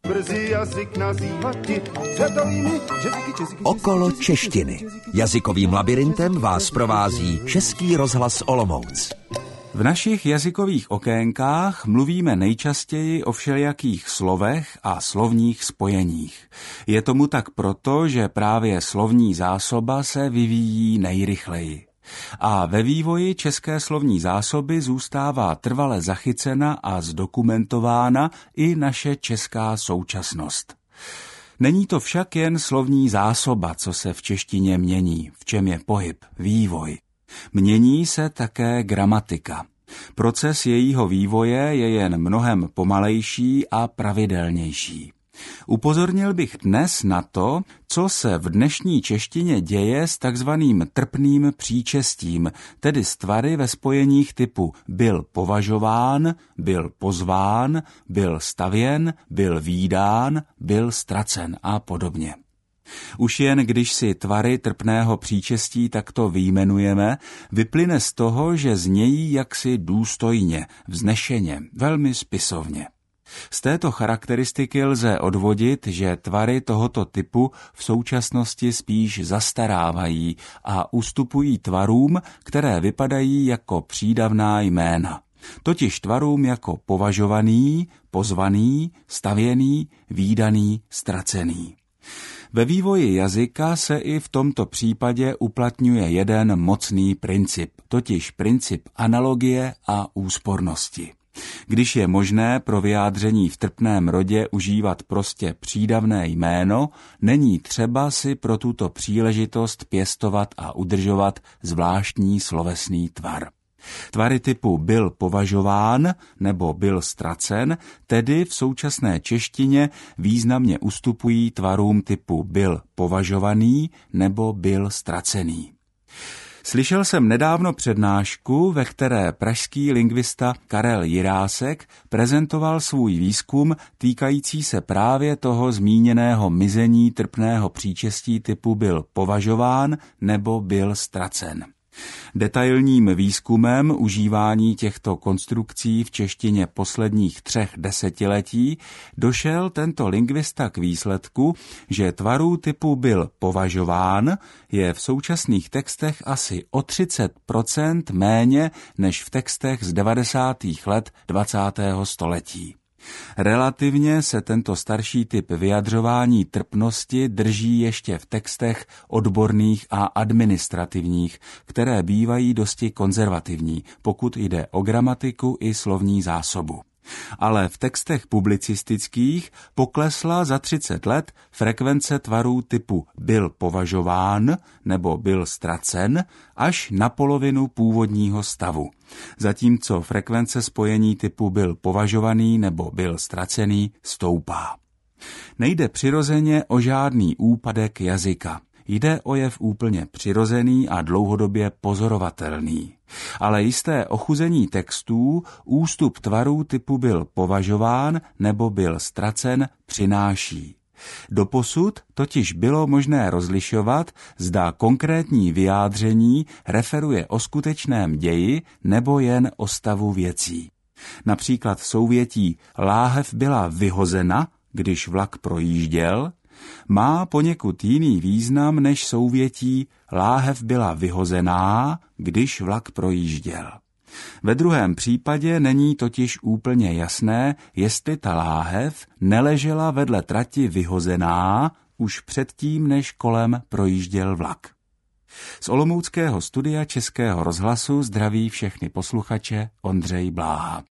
Brzy jazyk nazývati světovými Okolo češtiny. Jazykovým labirintem vás provází Český rozhlas Olomouc. V našich jazykových okénkách mluvíme nejčastěji o všelijakých slovech a slovních spojeních. Je tomu tak proto, že právě slovní zásoba se vyvíjí nejrychleji. A ve vývoji české slovní zásoby zůstává trvale zachycena a zdokumentována i naše česká současnost. Není to však jen slovní zásoba, co se v češtině mění, v čem je pohyb, vývoj. Mění se také gramatika. Proces jejího vývoje je jen mnohem pomalejší a pravidelnější. Upozornil bych dnes na to, co se v dnešní češtině děje s takzvaným trpným příčestím, tedy s tvary ve spojeních typu byl považován, byl pozván, byl stavěn, byl vídán, byl ztracen a podobně. Už jen když si tvary trpného příčestí takto vyjmenujeme, vyplyne z toho, že znějí jaksi důstojně, vznešeně, velmi spisovně. Z této charakteristiky lze odvodit, že tvary tohoto typu v současnosti spíš zastarávají a ustupují tvarům, které vypadají jako přídavná jména. Totiž tvarům jako považovaný, pozvaný, stavěný, vídaný, ztracený. Ve vývoji jazyka se i v tomto případě uplatňuje jeden mocný princip, totiž princip analogie a úspornosti. Když je možné pro vyjádření v trpném rodě užívat prostě přídavné jméno, není třeba si pro tuto příležitost pěstovat a udržovat zvláštní slovesný tvar. Tvary typu byl považován nebo byl ztracen, tedy v současné češtině významně ustupují tvarům typu byl považovaný nebo byl ztracený. Slyšel jsem nedávno přednášku, ve které pražský lingvista Karel Jirásek prezentoval svůj výzkum týkající se právě toho zmíněného mizení trpného příčestí typu byl považován nebo byl ztracen. Detailním výzkumem užívání těchto konstrukcí v češtině posledních 3 desetiletí došel tento lingvista k výsledku, že tvarů typu byl považován je v současných textech asi o 30% méně než v textech z 90. let 20. století. Relativně se tento starší typ vyjadřování trpnosti drží ještě v textech odborných a administrativních, které bývají dosti konzervativní, pokud jde o gramatiku i slovní zásobu. Ale v textech publicistických poklesla za 30 let frekvence tvarů typu byl považován nebo byl ztracen až na polovinu původního stavu, zatímco frekvence spojení typu byl považovaný nebo byl ztracený stoupá. Nejde přirozeně o žádný úpadek jazyka. Jde o jev úplně přirozený a dlouhodobě pozorovatelný. Ale jisté ochuzení textů ústup tvarů typu byl považován nebo byl ztracen přináší. Doposud totiž bylo možné rozlišovat, zda konkrétní vyjádření referuje o skutečném ději nebo jen o stavu věcí. Například souvětí láhev byla vyhozena, když vlak projížděl, má poněkud jiný význam než souvětí láhev byla vyhozená, když vlak projížděl. Ve druhém případě není totiž úplně jasné, jestli ta láhev neležela vedle trati vyhozená už předtím, než kolem projížděl vlak. Z olomouckého studia Českého rozhlasu zdraví všechny posluchače Ondřej Bláha.